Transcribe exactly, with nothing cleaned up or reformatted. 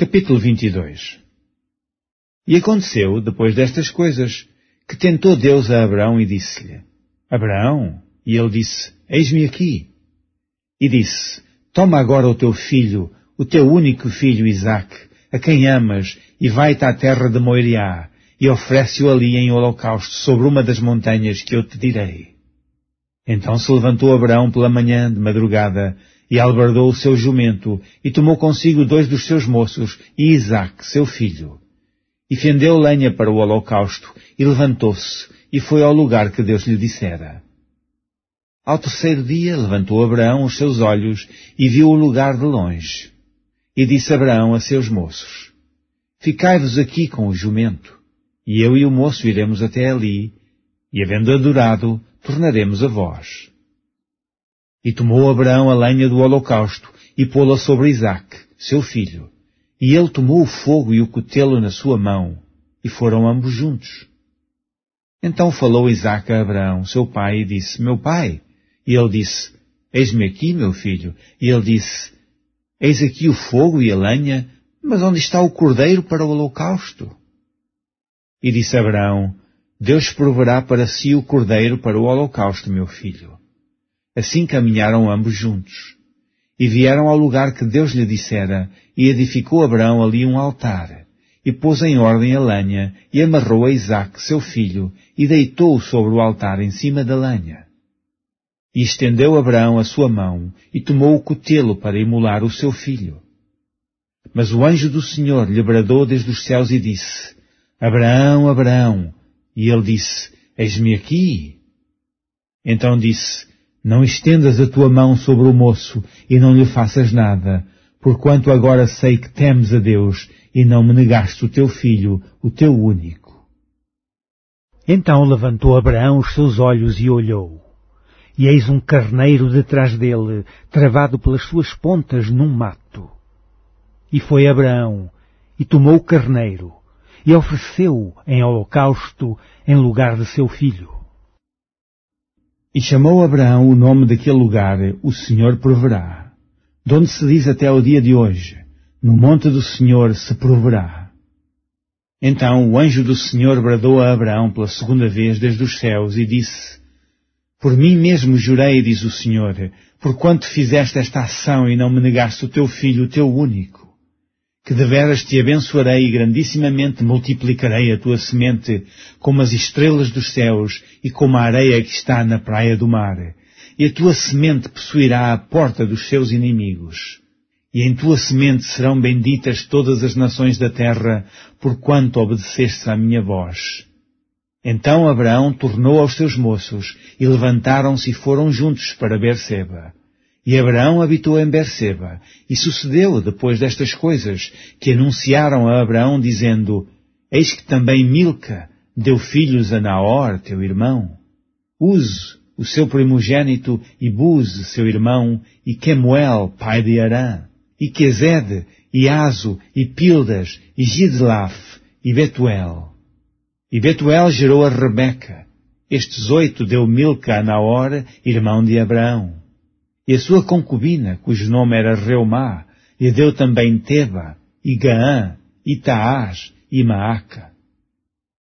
Capítulo vinte e dois. E aconteceu, depois destas coisas, que tentou Deus a Abraão e disse-lhe: Abraão, e ele disse: Eis-me aqui. E disse: Toma agora o teu filho, o teu único filho Isaque, a quem amas, e vai-te à terra de Moriá, e oferece-o ali em holocausto sobre uma das montanhas que eu te direi. Então se levantou Abraão pela manhã de madrugada, e albardou o seu jumento, e tomou consigo dois dos seus moços, e Isaque, seu filho. E fendeu lenha para o holocausto, e levantou-se, e foi ao lugar que Deus lhe dissera. Ao terceiro dia levantou Abraão os seus olhos, e viu o lugar de longe. E disse Abraão a seus moços: Ficai-vos aqui com o jumento, e eu e o moço iremos até ali, e havendo adorado, tornaremos a vós. E tomou Abraão a lenha do holocausto, e pô-la sobre Isaque, seu filho. E ele tomou o fogo e o cutelo na sua mão, e foram ambos juntos. Então falou Isaque a Abraão, seu pai, e disse: Meu pai. E ele disse: Eis-me aqui, meu filho. E ele disse: Eis aqui o fogo e a lenha, mas onde está o cordeiro para o holocausto? E disse Abraão: Deus proverá para si o cordeiro para o holocausto, meu filho. Assim caminharam ambos juntos. E vieram ao lugar que Deus lhe dissera, e edificou Abraão ali um altar, e pôs em ordem a lenha, e amarrou a Isaque, seu filho, e deitou-o sobre o altar em cima da lenha. E estendeu Abraão a sua mão, e tomou o cutelo para imolar o seu filho. Mas o anjo do Senhor lhe bradou desde os céus e disse: Abraão, Abraão. E ele disse: Eis-me aqui. Então disse: Não estendas a tua mão sobre o moço, e não lhe faças nada, porquanto agora sei que temes a Deus, e não me negaste o teu filho, o teu único. Então levantou Abraão os seus olhos e olhou. E eis um carneiro detrás dele, travado pelas suas pontas num mato. E foi Abraão, e tomou o carneiro, e ofereceu-o em holocausto em lugar de seu filho. E chamou Abraão o nome daquele lugar: O Senhor proverá. De onde se diz até ao dia de hoje: No monte do Senhor se proverá. Então o anjo do Senhor bradou a Abraão pela segunda vez desde os céus e disse: Por mim mesmo jurei, diz o Senhor, porquanto fizeste esta ação e não me negaste o teu filho, o teu único, que deveras te abençoarei e grandissimamente multiplicarei a tua semente como as estrelas dos céus e como a areia que está na praia do mar. E a tua semente possuirá a porta dos seus inimigos. E em tua semente serão benditas todas as nações da terra, porquanto obedeceste à minha voz. Então Abraão tornou aos seus moços, e levantaram-se e foram juntos para Berseba. E Abraão habitou em Berseba, e sucedeu, depois destas coisas, que anunciaram a Abraão, dizendo: Eis que também Milca deu filhos a Naor, teu irmão. Uze, o seu primogênito, e Buze, seu irmão, e Quemuel, pai de Arã, e Quezede, e Azo, e Pildas, e Gidlaf, e Betuel. E Betuel gerou a Rebeca. Estes oito deu Milca a Naor, irmão de Abraão. E a sua concubina, cujo nome era Reumá, lhe deu também Teba, e Gaã, e Taás, e Maaca.